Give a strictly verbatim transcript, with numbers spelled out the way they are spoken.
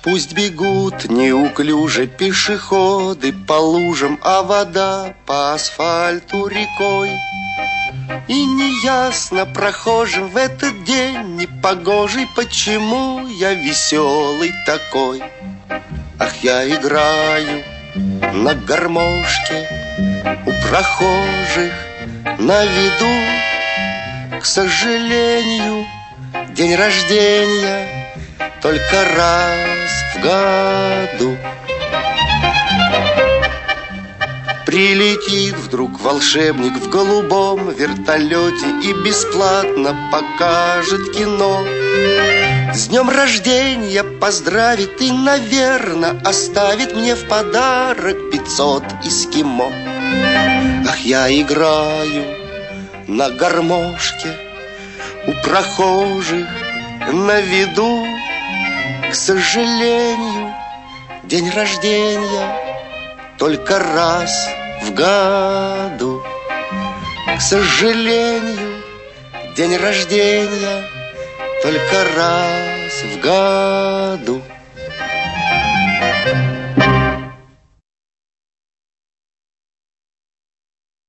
Пусть бегут неуклюже пешеходы по лужам, а вода по асфальту рекой. И неясно прохожим в этот день непогожий, почему я веселый такой. Ах, я играю на гармошке у прохожих на виду. К сожалению, день рождения только раз в году. Прилетит вдруг волшебник в голубом вертолете и бесплатно покажет кино. С днем рождения поздравит и, наверно, оставит мне в подарок пятьсот эскимо. Ах, я играю на гармошке у прохожих на виду. К сожалению, день рождения только раз в году. К сожалению, день рождения только раз в году.